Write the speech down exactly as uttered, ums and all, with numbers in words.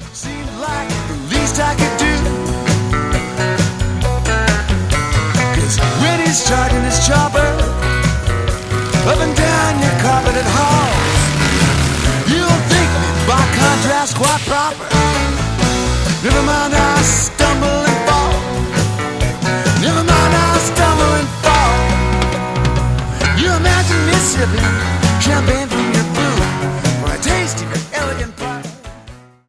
Seemed like the least I could do. Cause when he's charging his chopper up and down your carpeted halls, you'll think me by contrast quite proper. Never mind, I